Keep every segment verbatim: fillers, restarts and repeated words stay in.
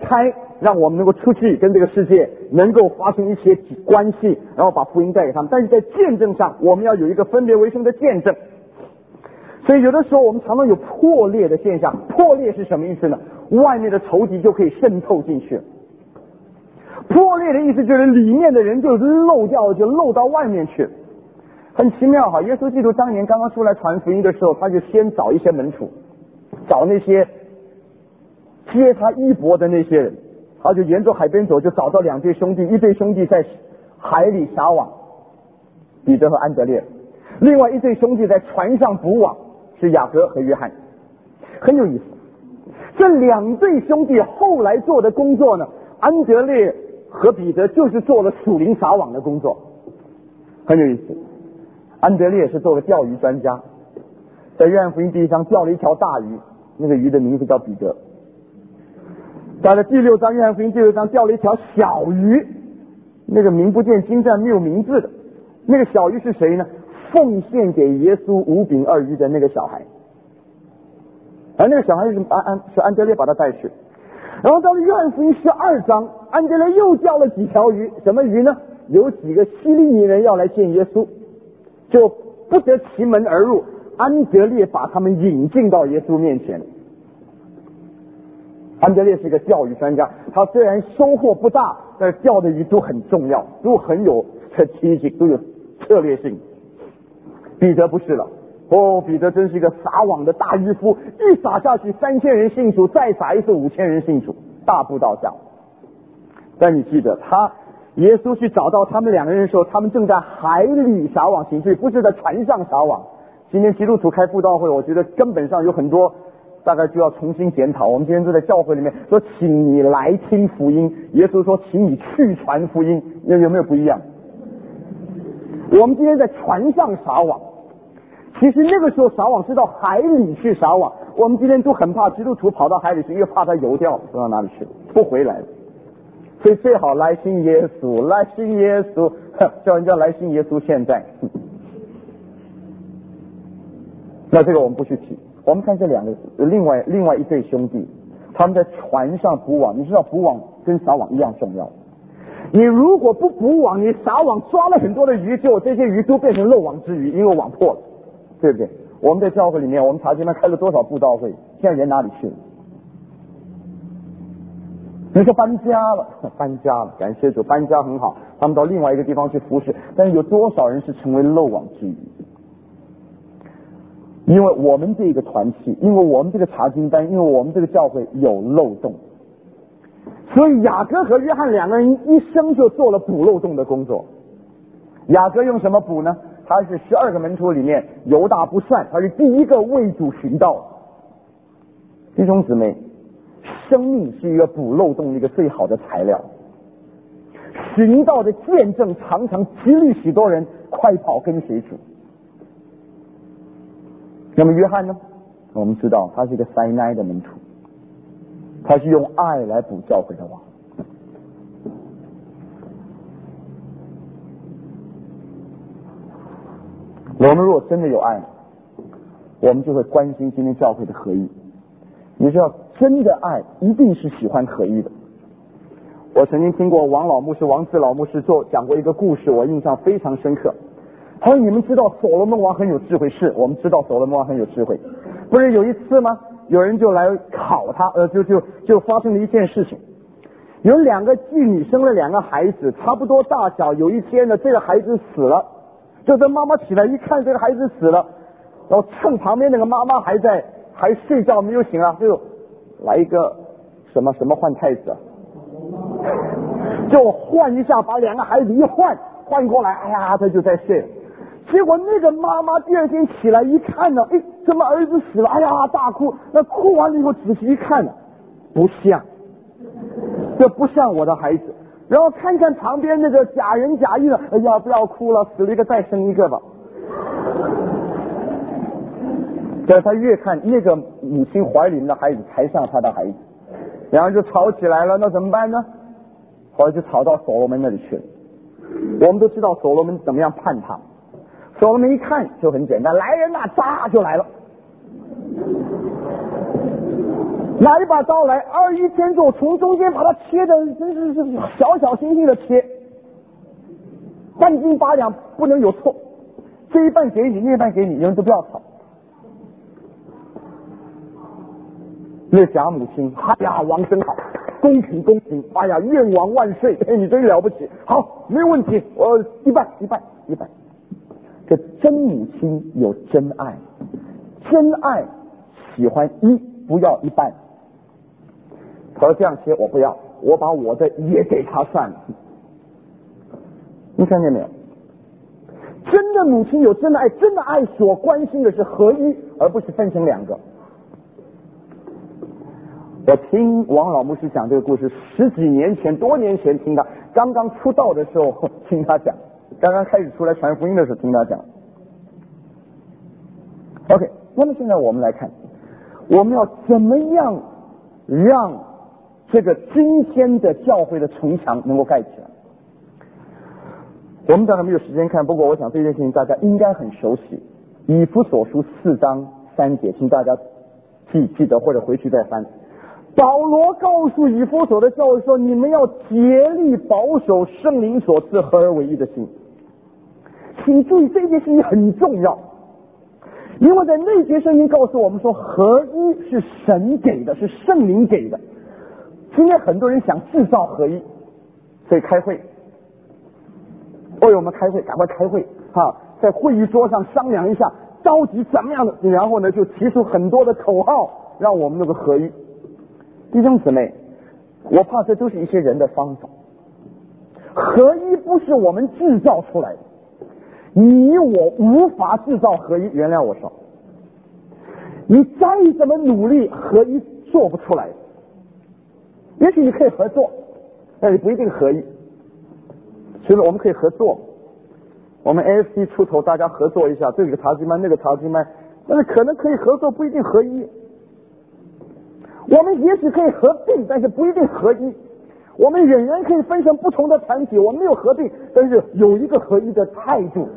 开，让我们能够出去跟这个世界能够发生一些关系，然后把福音带给他们。但是在见证上，我们要有一个分别为圣的见证。所以有的时候我们常常有破裂的现象。破裂是什么意思呢？外面的仇敌就可以渗透进去。破裂的意思就是里面的人就漏掉，就漏到外面去。很奇妙哈！耶稣基督当年刚刚出来传福音的时候，他就先找一些门徒，找那些接他衣钵的那些人，他就沿着海边走，就找到两对兄弟，一对兄弟在海里撒网，彼得和安德烈；另外一对兄弟在船上捕网，是雅各和约翰。很有意思，这两对兄弟后来做的工作呢，安德烈和彼得就是做了属灵撒网的工作，很有意思。安德烈是做了钓鱼专家，在约翰福音第一章钓了一条大鱼，那个鱼的名字叫彼得。到了第六章，约翰福音第六章钓了一条小鱼，那个名不见经传，没有名字的。那个小鱼是谁呢？奉献给耶稣五饼二鱼的那个小孩，而那个小孩是安安是安德烈把他带去。然后到了约翰福音十二章，安德烈又钓了几条鱼，什么鱼呢？有几个希利尼人要来见耶稣，就不得其门而入，安德烈把他们引进到耶稣面前。安德烈是一个钓鱼专家，他虽然收获不大，但是钓的鱼都很重要，都很有 strategic， 都有策略性。彼得不是了，哦，彼得真是一个撒网的大渔夫，一撒下去三千人信主，再撒一次五千人信主，大步道下。但你记得他耶稣去找到他们两个人的时候，他们正在海里撒网行罪，不是在船上撒网。今天基督徒开布道会，我觉得根本上有很多大概就要重新检讨。我们今天都在教会里面说，请你来听福音，耶稣说请你去传福音，有有没有不一样？我们今天在船上撒网，其实那个时候撒网是到海里去撒网。我们今天都很怕基督徒跑到海里去，因为怕他游掉，不知道哪里去，不回来了。所以最好来信耶稣，来信耶稣，叫人家来信耶稣。现在，那这个我们不去提。我们看这两个，另外另外一对兄弟，他们在船上捕网。你知道捕网跟撒网一样重要。你如果不捕网，你撒网抓了很多的鱼，结果这些鱼都变成漏网之鱼，因为网破了，对不对？我们在教会里面，我们查经班开了多少布道会，现在人哪里去了？你说搬家了，搬家了，感谢主，搬家很好，他们到另外一个地方去服侍，但是有多少人是成为漏网之鱼？因为我们这个团体，因为我们这个查经班，因为我们这个教会有漏洞，所以雅各和约翰两个人一生就做了补漏洞的工作。雅各用什么补呢？他是十二个门徒里面犹大不算，他是第一个为主寻道。弟兄姊妹，生命是一个补漏洞的一个最好的材料。寻道的见证常常激励许多人快跑跟随主。那么约翰呢？我们知道他是一个塞奈的门徒，他是用爱来补教会的网。我们如果真的有爱，我们就会关心今天教会的合一。你知道，真的爱一定是喜欢合一的。我曾经听过王老牧师、王志老牧师做讲过一个故事，我印象非常深刻。他说：“你们知道所罗门王很有智慧？是，我们知道所罗门王很有智慧。不是有一次吗？有人就来考他，呃，就就就发生了一件事情。有两个妓女生了两个孩子，差不多大小。有一天呢，这个孩子死了，就这妈妈起来一看，这个孩子死了，然后趁旁边那个妈妈还在还睡觉没有醒啊，就来一个什么什么换太子啊，就换一下，把两个孩子一换换过来，哎呀，他就在睡了。结果那个妈妈第二天起来一看呢，哎，怎么儿子死了？哎呀，大哭。那哭完了以后仔细一看呢，不像，这不像我的孩子。然后看看旁边那个假仁假义的，哎呀，不要哭了，死了一个再生一个吧。但他越看那个母亲怀里面的孩子才像他的孩子，然后就吵起来了。那怎么办呢？后来就吵到所罗门那里去了。我们都知道所罗门怎么样判他。所罗门一看就很简单，来人呐，扎就来了。 拿一把刀来，二一天之后从中间把它切的真是是小小星星的切，半斤八两不能有错，这一半给你，那一半给你，你们都不要吵。那贾母亲，哎呀，王真好，公平公平，哎呀，愿王万岁，哎，你真了不起，好，没有问题，我一半一半一半。这真母亲有真爱，真爱喜欢一，不要一半。他说这样切我不要，我把我的也给他算了。你看见没有？真的母亲有真的爱，真的爱所关心的是合一，而不是分成两个。我听王老牧师讲这个故事，十几年前、多年前听他，刚刚出道的时候听他讲，刚刚开始出来传福音的时候听他讲。OK， 那么现在我们来看，我们要怎么样让这个今天的教会的城墙能够盖起来？我们当然没有时间看，不过我想这件事情大家应该很熟悉。以弗所书四章三节，请大家记记得或者回去再翻。保罗告诉以弗所的教会说，你们要竭力保守圣灵所赐合而为一的心。请注意，这件事情很重要，因为在那节圣经告诉我们说，合一是神给的，是圣灵给的。今天很多人想制造合一，所以开会。哦，我们开会，赶快开会啊！在会议桌上商量一下，着急怎么样的，然后呢，就提出很多的口号，让我们那个合一。弟兄姊妹，我怕这都是一些人的方法。合一不是我们制造出来的，你我无法制造合一，原谅我说，你再怎么努力，合一做不出来。也许你可以合作，但是不一定合一。所以我们可以合作，我们 A F C 出头，大家合作一下，这个查经班那个查经班，但是可能可以合作，不一定合一。我们也许可以合并，但是不一定合一。我们仍然可以分成不同的团体，我们没有合并，但是有一个合一的态度。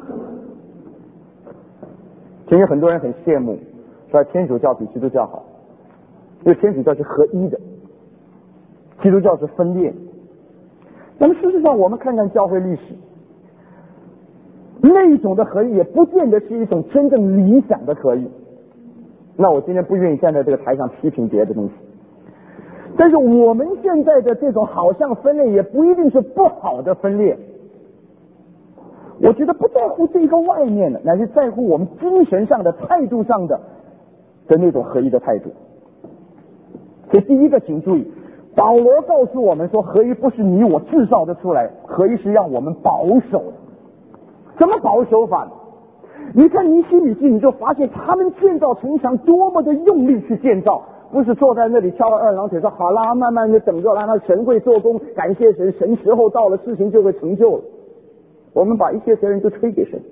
今天很多人很羡慕说天主教比基督教好，因为天主教是合一的，基督教是分裂。那么事实上我们看看教会历史，那一种的合一也不见得是一种真正理想的合一。那我今天不愿意站在这个台上批评别的东西，但是我们现在的这种好像分裂也不一定是不好的分裂。我觉得不在乎这个外面的，乃是在乎我们精神上的态度上的的那种合一的态度。所以第一个请注意，保罗告诉我们说，合一不是你我制造的出来，合一是让我们保守的。怎么保守法呢？你看尼希米记，你就发现他们建造城墙多么的用力去建造，不是坐在那里翘了二郎腿说好啦，慢慢的等着，让他神会做工，感谢神，神时候到了，事情就会成就了。我们把一切责任都推给神。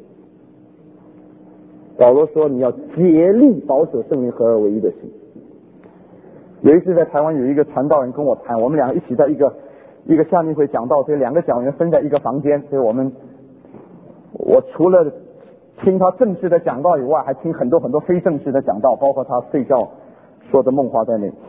保罗说，你要竭力保守圣灵合而为一的心。有一次在台湾有一个传道人跟我谈，我们两个一起在一个一个夏令会讲道，所以两个讲员分在一个房间，所以我们我除了听他正式的讲道以外，还听很多很多非正式的讲道，包括他睡觉说的梦话在内。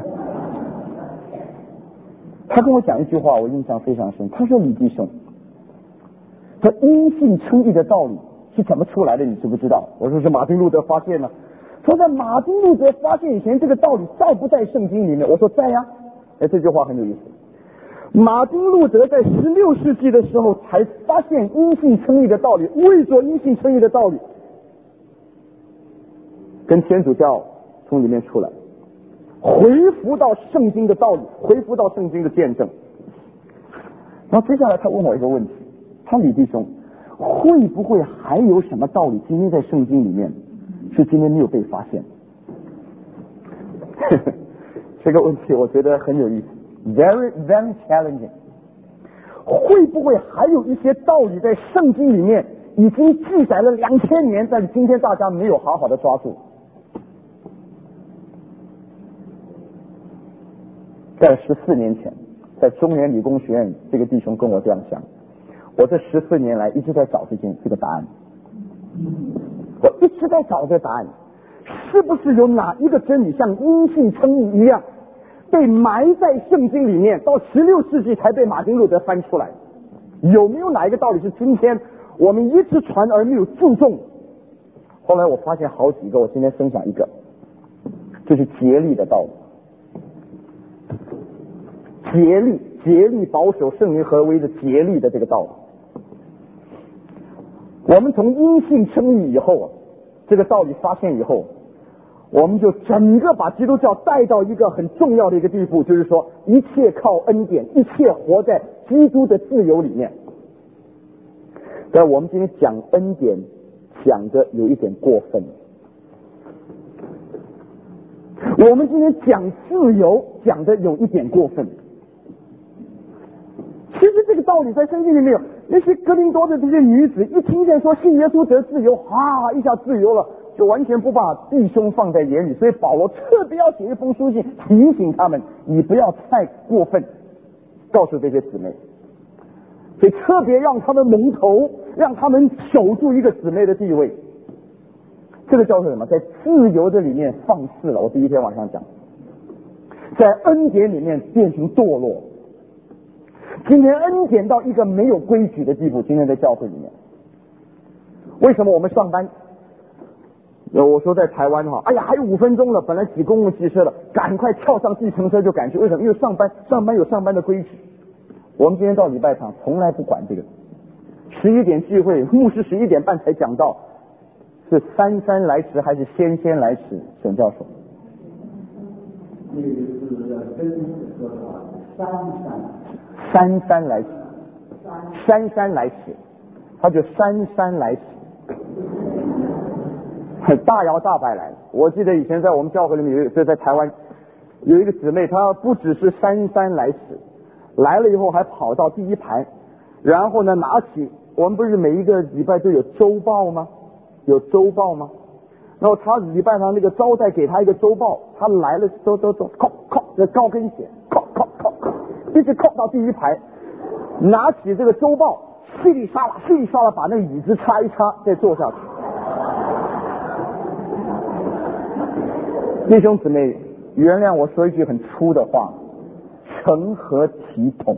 他跟我讲一句话，我印象非常深。他说：“李弟兄，这因信称义的道理是怎么出来的？你知不知道？”我说：“是马丁路德发现了。”说在马丁路德发现以前，这个道理在不在圣经里面？我说在呀。哎，这句话很有意思。马丁路德在十六世纪的时候才发现因信称义的道理，为着因信称义的道理，跟天主教从里面出来，回复到圣经的道理，回复到圣经的见证。然后接下来他问我一个问题，他李弟兄，会不会还有什么道理今天在圣经里面是今天没有被发现？这个问题我觉得很有意思。Very, very challenging。会不会还有一些道理在圣经里面已经记载了两千年，但是今天大家没有好好的抓住？在十四年前，在中原理工学院，这个弟兄跟我这样讲，我这十四年来一直在找这件这个答案，我一直在找这个答案。 是不是有哪一个真理像因信称义一样被埋在圣经里面，到十六世纪才被马丁路德翻出来？有没有哪一个道理是今天我们一直传而没有注重？后来我发现好几个，我今天分享一个，就是竭力的道理。竭力竭力保守圣灵合为的竭力的这个道理。我们从因信称义以后啊，这个道理发现以后，我们就整个把基督教带到一个很重要的一个地步，就是说一切靠恩典，一切活在基督的自由里面。但我们今天讲恩典讲的有一点过分，我们今天讲自由讲的有一点过分。其实这个道理在圣经里面有，那些哥林多的这些女子一听见说信耶稣得自由，啊，一下自由了，就完全不把弟兄放在眼里。所以保罗特别要写一封书信提醒他们，你不要太过分，告诉这些姊妹，所以特别让他们蒙头，让他们守住一个姊妹的地位。这个叫做什么？在自由的里面放肆了。我第一天晚上讲，在恩典里面变成堕落。今天恩典到一个没有规矩的地步，今天在教会里面，为什么我们上班？我说在台湾哈，哎呀，还有五分钟了，本来挤公共汽车了，赶快跳上计程车就赶去。为什么？因为上班，上班有上班的规矩。我们今天到礼拜堂从来不管这个。十一点聚会，牧师十一点半才讲到，是姗姗来迟还是先先来迟？沈教授， 那个是真实说的话，姗姗。 姗姗来迟，姗姗来迟，他就姗姗来迟，大摇大摆来了。我记得以前在我们教会里面有，就在台湾有一个姊妹，她不只是姗姗来迟，来了以后还跑到第一排，然后呢拿起，我们不是每一个礼拜都有周报吗？有周报吗？然后他礼拜上那个招待给他一个周报，他来了都都都靠靠这高跟鞋，靠靠靠靠。一直靠到第一排，拿起这个周报，稀里沙拉稀里沙拉把那个椅子擦一擦，再坐下去。弟兄姊妹，原谅我说一句很粗的话，成何体统？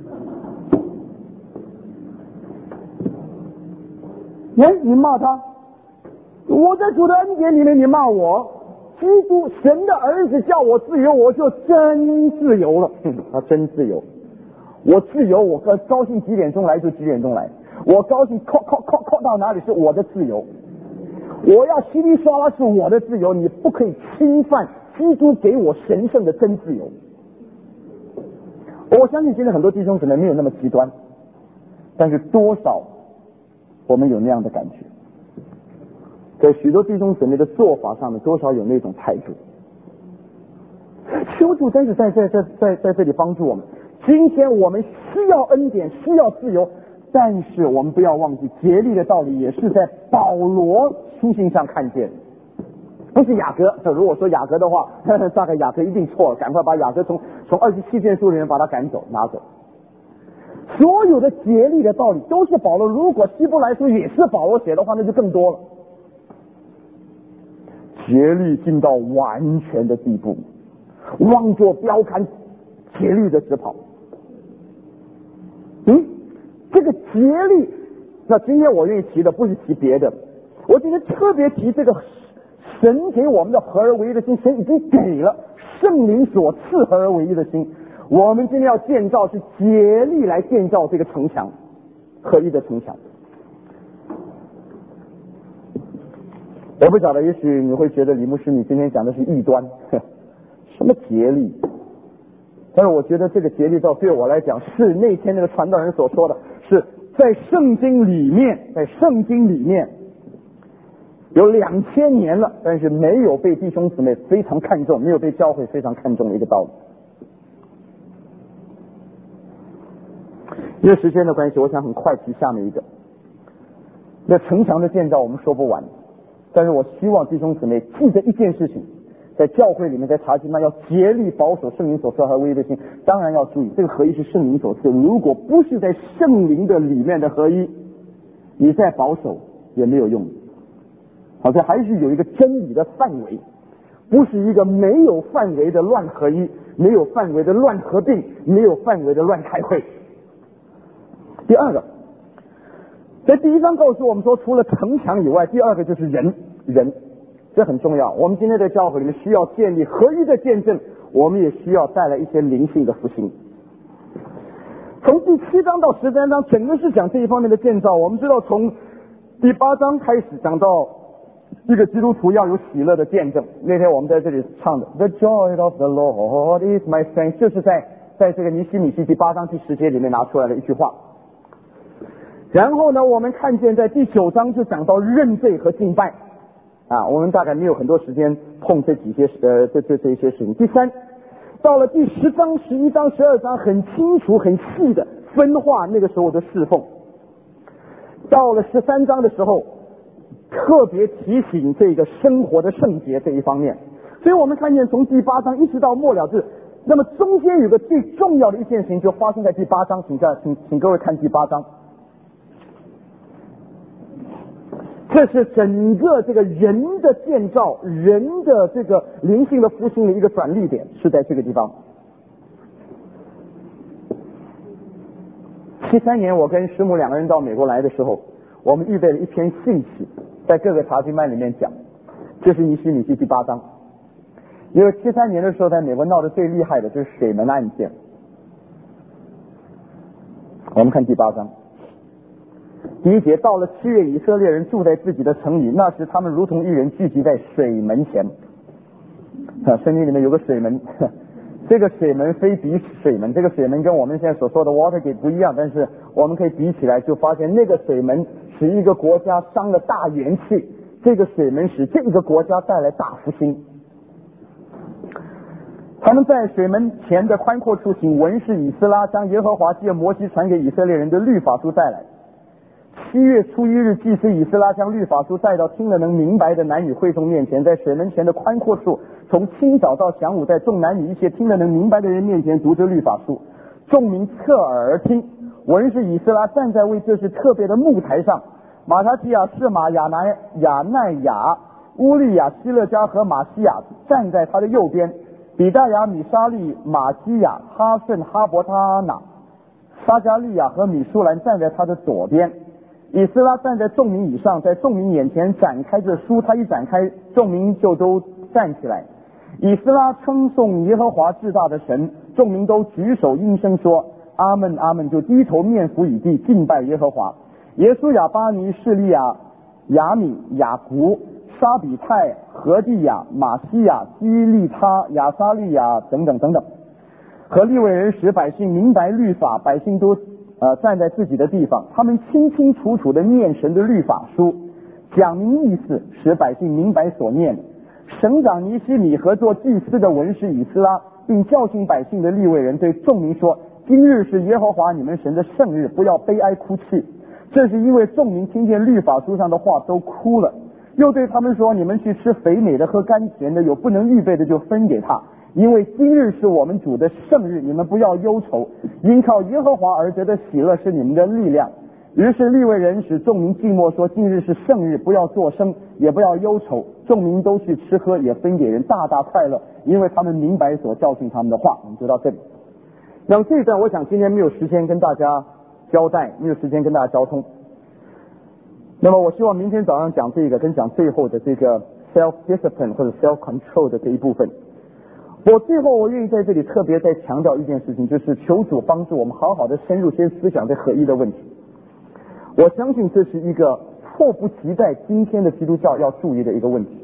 哎，你骂他，我在主的恩典里面，你骂我。基督神的儿子叫我自由，我就真自由了。他真自由，我自由，我高高兴几点钟来就几点钟来，我高兴靠靠靠靠到哪里是我的自由，我要稀里哗啦是我的自由，你不可以侵犯基督给我神圣的真自由。我相信现在很多弟兄姊妹没有那么极端，但是多少我们有那样的感觉。在许多弟兄姊妹的做法上面，多少有那种态度。求主真是在在在在在这里帮助我们。今天我们需要恩典，需要自由，但是我们不要忘记竭力的道理，也是在保罗书信上看见，不是雅各。如果说雅各的话，大概雅各一定错了，赶快把雅各从从二十七卷书里面把他赶走拿走。所有的竭力的道理都是保罗，如果希伯来书也是保罗写的话，那就更多了。竭力进到完全的地步，望作标杆，竭力的直跑。嗯，这个竭力，那今天我愿意提的不是提别的，我今天特别提这个神给我们的合而为一的心，神已经给了圣灵所赐合而为一的心。我们今天要建造是竭力来建造这个城墙，合一的城墙。我不晓得，也许你会觉得李牧师你今天讲的是异端，什么竭力？但是我觉得这个竭力到对我来讲，是那天那个传道人所说的，是在圣经里面，在圣经里面有两千年了，但是没有被弟兄姊妹非常看重，没有被教会非常看重的一个道理。因为时间的关系，我想很快提下面一个。那城墙的建造我们说不完，但是我希望弟兄姊妹记得一件事情，在教会里面，在查经班要竭力保守圣灵所赐和唯一的心。当然要注意，这个合一是圣灵所赐，如果不是在圣灵的里面的合一，你再保守也没有用。 好，这还是有一个真理的范围，不是一个没有范围的乱合一，没有范围的乱合并，没有范围的乱开会。第二个，在第一章告诉我们说，除了城墙以外，第二个就是人，人，这很重要。我们今天在教会里面需要建立合一的见证，我们也需要带来一些灵性的复兴。从第七章到十三章，整个是讲这一方面的建造。我们知道，从第八章开始讲到一个基督徒要有喜乐的见证。那天我们在这里唱的 The joy of the Lord is my strength， 就是在在这个尼希米记第八章第十节里面拿出来的一句话。然后呢，我们看见在第九章就讲到认罪和敬拜啊，我们大概没有很多时间碰这几些呃这这这一些事情。第三，到了第十章、十一章、十二章，很清楚、很细的分化那个时候的侍奉。到了十三章的时候，特别提醒这个生活的圣洁这一方面。所以我们看见从第八章一直到末了是，那么中间有个最重要的一件事情就发生在第八章，请下请请各位看第八章。这是整个这个人的建造，人的这个灵性的复兴的一个转捩点，是在这个地方。七三年，我跟师母两个人到美国来的时候，我们预备了一篇信息，在各个查经班里面讲，这是尼希米记第八章。因为七三年的时候，在美国闹得最厉害的就是水门案件。我们看第八章。第一节，到了七月，以色列人住在自己的城里，那时他们如同一人聚集在水门前。啊，圣经里面有个水门，这个水门非彼水门，这个水门跟我们现在所说的 Watergate 不一样，但是我们可以比起来，就发现那个水门使一个国家伤了大元气，这个水门使这个国家带来大复兴。他们在水门前的宽阔处，请文士以斯拉将耶和华借摩西传给以色列人的律法书带来。七月初一日，祭司以斯拉将律法书带到听了能明白的男女会众面前，在水门前的宽阔处，从清早到晌午，在众男女一切听了能明白的人面前读着律法书。众民侧耳而听。文士以斯拉站在为这事特别的木台上，马他提亚、士马、亚奈亚奈亚、乌利亚、希勒加和马西亚站在他的右边，比大雅、米沙利、马基亚、哈顺、哈伯他纳、撒加利亚和米舒兰站在他的左边。以斯拉站在众民以上，在众民眼前展开这书，他一展开，众民就都站起来。以斯拉称颂耶和华至大的神，众民都举手应声说阿们阿们，就低头面伏以地敬拜耶和华。耶稣亚巴尼、示利亚、雅米、雅古、沙比泰、何地亚、马西亚、基利他、亚撒利亚等等等等，和利未人使百姓明白律法，百姓都呃站在自己的地方，他们清清楚楚的念神的律法书，讲明意思，使百姓明白所念。省长尼希米和做祭司的文士以斯拉，并教训百姓的利未人对众民说：今日是耶和华你们神的圣日，不要悲哀哭泣。这是因为众民听见律法书上的话都哭了。又对他们说：你们去吃肥美的，喝甘甜的，有不能预备的就分给他，因为今日是我们主的圣日，你们不要忧愁，因靠耶和华而得的喜乐是你们的力量。于是利未人使众民静默说：今日是圣日，不要作声，也不要忧愁。众民都去吃喝，也分给人，大大快乐，因为他们明白所教训他们的话。我们就到这里。那么这一段我想今天没有时间跟大家交代，没有时间跟大家交通。那么我希望明天早上讲这个，跟讲最后的这个 self discipline 或者 self control 的这一部分。我最后我愿意在这里特别再强调一件事情，就是求主帮助我们好好的深入先思想这合一的问题。我相信这是一个迫不及待今天的基督教要注意的一个问题。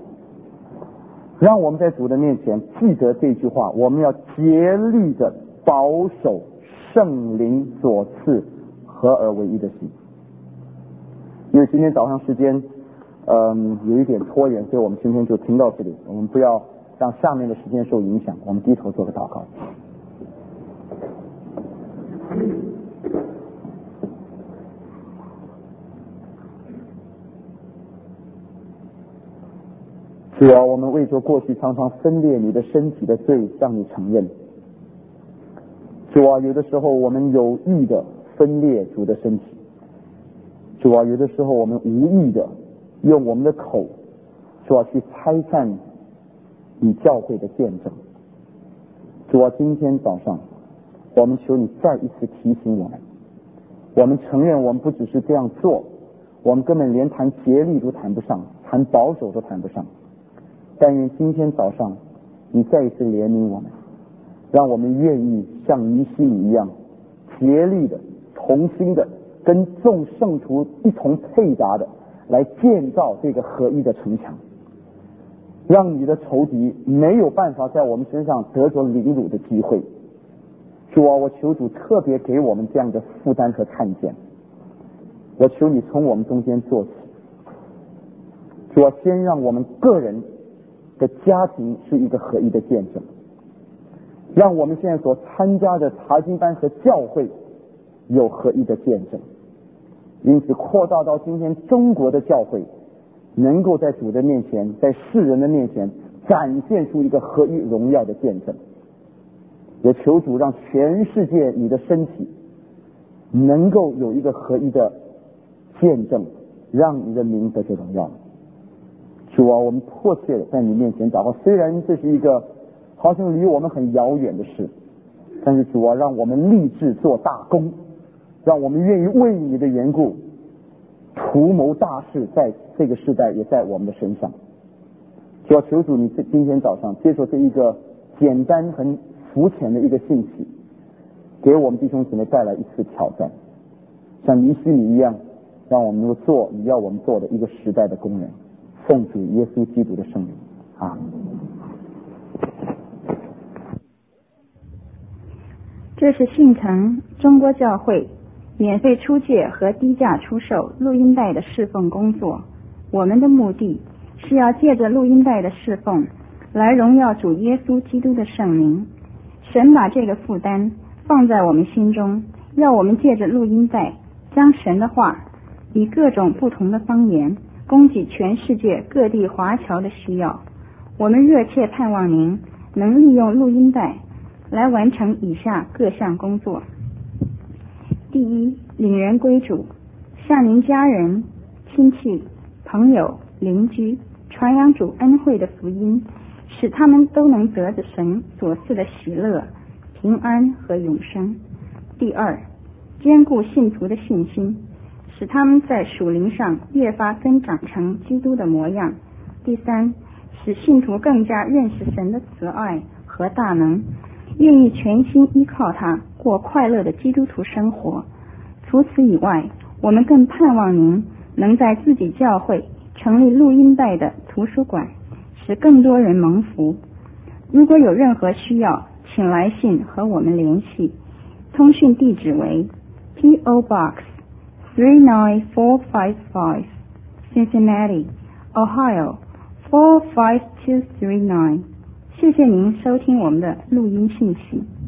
让我们在主的面前记得这句话，我们要竭力的保守圣灵所赐合而为一的心。因为今天早上时间嗯有一点拖延，所以我们今天就停到这里，我们不要让下面的时间受影响。我们低头做个祷告。主啊，我们为着过去常常分裂你的身体的罪向你承认。主啊，有的时候我们有意的分裂主的身体，主啊，有的时候我们无意的用我们的口主要去拆散你教会的见证。主啊，今天早上我们求你再一次提醒我们，我们承认我们不只是这样做，我们根本连谈竭力都谈不上，谈保守都谈不上。但愿今天早上你再一次怜悯我们，让我们愿意像尼希米一样竭力的同心的跟众圣徒一同配搭的来建造这个合一的城墙，让你的仇敌没有办法在我们身上得着凌辱的机会。主啊，我求主特别给我们这样的负担和看见，我求你从我们中间做起。主啊，先让我们个人的家庭是一个合一的见证，让我们现在所参加的查经班和教会有合一的见证，因此扩大到今天中国的教会能够在主的面前，在世人的面前展现出一个合一荣耀的见证。也求主让全世界你的身体能够有一个合一的见证，让你的名得着荣耀。主啊，我们迫切的在你面前祷告，虽然这是一个好像离我们很遥远的事，但是主啊，让我们立志做大功，让我们愿意为你的缘故图谋大事，在这个时代也在我们的身上。主啊，求主你今天早上接受这一个简单很肤浅的一个信息，给我们弟兄姊妹带来一次挑战，像尼希米一样，让我们能够做你要我们做的一个时代的工人。奉主耶稣基督的圣名，啊。 这是信诚中国教会免费出借和低价出售录音带的侍奉工作。我们的目的是要借着录音带的侍奉来荣耀主耶稣基督的圣名。神把这个负担放在我们心中，要我们借着录音带将神的话以各种不同的方言供给全世界各地华侨的需要。我们热切盼望您能利用录音带来完成以下各项工作。第一，领人归主，向您家人、亲戚、朋友、邻居传扬主恩惠的福音，使他们都能得着神所赐的喜乐、平安和永生。第二，坚固信徒的信心，使他们在属灵上越发增长成基督的模样。第三，使信徒更加认识神的慈爱和大能，愿意全心依靠他过快乐的基督徒生活。除此以外，我们更盼望您能在自己教会成立录音带的图书馆，使更多人蒙福。如果有任何需要，请来信和我们联系。通讯地址为 P O Box three nine four five five Cincinnati, Ohio four five two three nine。 谢谢您收听我们的录音信息。